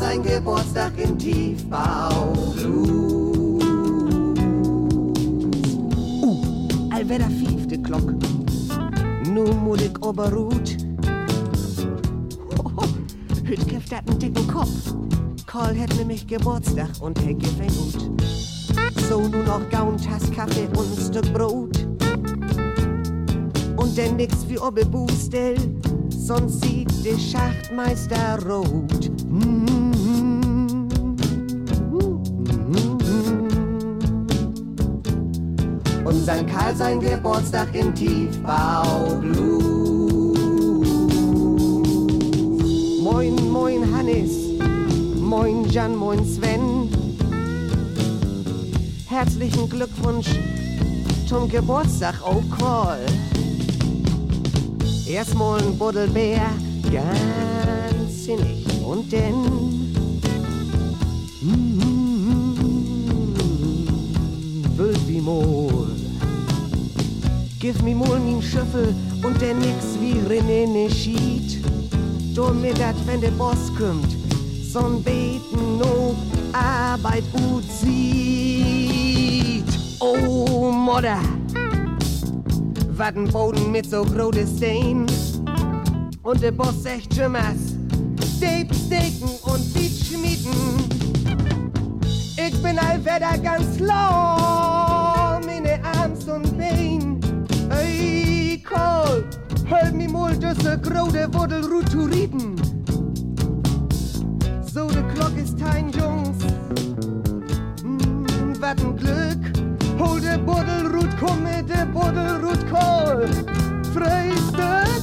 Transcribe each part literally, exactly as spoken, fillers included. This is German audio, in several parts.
sein Geburtstag in Tiefbau Blues. Uh, allwetter fiefte Glock. Nu muss ich oberruht. Hüt käft dat einen dicken Kopf. Karl hätt nämlich Geburtstag und he gefällt gut. So nu noch gaun Tass Kaffee und ein Stück Brot. Und denn nix wie obbe Bustel, sonst sieht der Schachtmeister rot. Und sein Karl sein Geburtstag in Tiefbau Blues. Moin, moin Hannes, moin Jan, moin Sven. Herzlichen Glückwunsch zum Geburtstag, oh Karl. Erstmal ein Buddelbär, ganz sinnig. Und dann mm, Wölfi Mol. Gib mi mol min Schöffel und dann nix wie René ne schied. Damit dat, wenn der Boss kommt, so'n Beten no Arbeit gut sieht. Oh, Mutter, wat ein Boden mit so große Stein. Und der Boss sagt Jimmers, Steak, Steken und Beat schmieden. Ich bin allwetter ganz lau, meine Arms und Bein. Ey, Karl, hol mi mol düsse große Wurdelrut zu rieden. So, de Glock ist tein, Jungs. Mm, wat ein Glück. Hol de Buddelrut, komm mit de Buddelrut, Karl. Frühstück.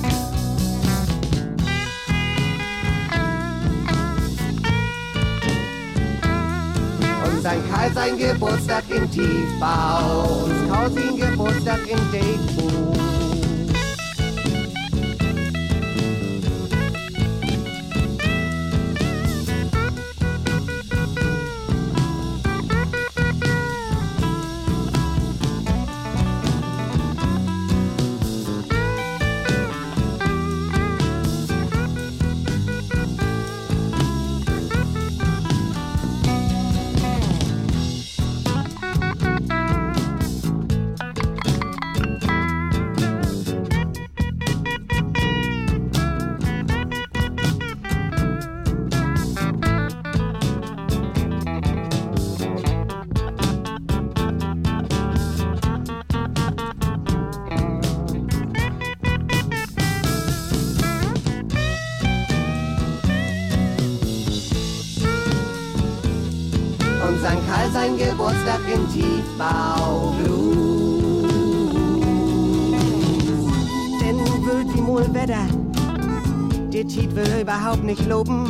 Und sein Karl sein Geburtstag in Tiefbau. Und Karl sein Geburtstag in Datebuch. Sein Geburtstag in Tiefbau Blues. Denn wird die mol Wetter, der Tiet will überhaupt nicht loben.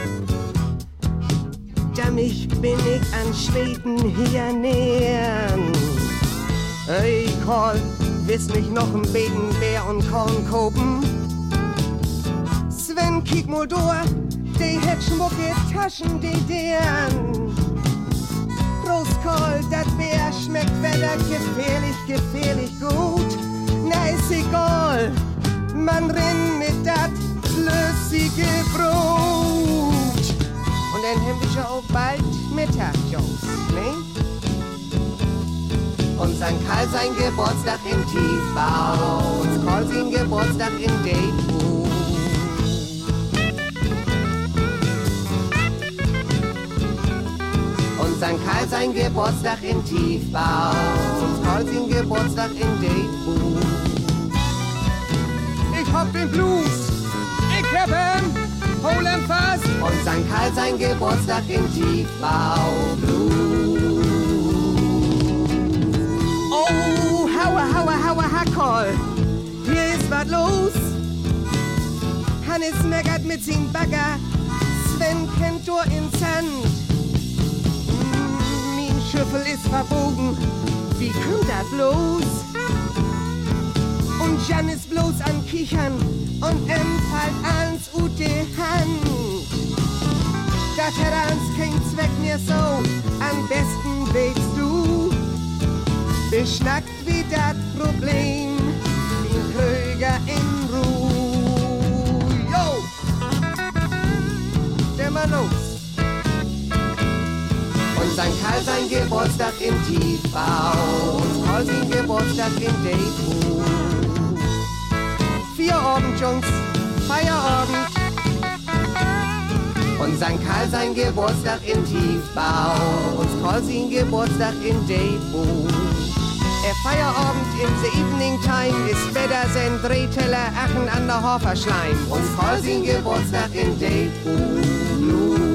Damit bin ich an Schweden hier nähern. Ey, Karl, wiss nicht noch ein Beten, Bär und Korn kopen? Sven, kiek mal durch, die het schmucke Taschen, die deren. Prost, Karl, dat Bär schmeckt wetter gefährlich, gefährlich gut. Na, ist egal, man rennt mit dat flüssige Brot. Und dann haben wir schon auch bald Mittag, Jungs, ne? Und sein Karl sein Geburtstag in Tiefbau. Und Karl sein Geburtstag in Datebuch. Und sein Karl sein Geburtstag in Tiefbau. Und Karl sein Geburtstag in Datebuch. Ich hab den Blues, ich hab ihn, hol ihn fast. Und sein Karl sein Geburtstag in Tiefbau Blues. Oh, haua, haua, haua, ha, Karl, hier ist was los. Hannes meckert mit seinem Bagger, Sven kennt durch ins Sand. Schöffel ist verbogen, wie kommt das bloß? Und Jan ist bloß an Kichern und em fällt ans ut die Hand. Das hat ans kein Zweck mehr so, am besten weißt du. Beschnackt wie das Problem, den Kröger in Ruhe. Yo! Der mal los! Geburtstag in Tiefbau. Und Karl sein Geburtstag in Dayton. Vier Abend, Jungs, Feierabend. Und Sankt Karl sein Geburtstag in Tiefbau. Und Karl sein Geburtstag in Dayton. Der Feierabend in the evening time ist besser sein Drehteller Achen an der Haferschleim. Und Karl sein Geburtstag in Dayton.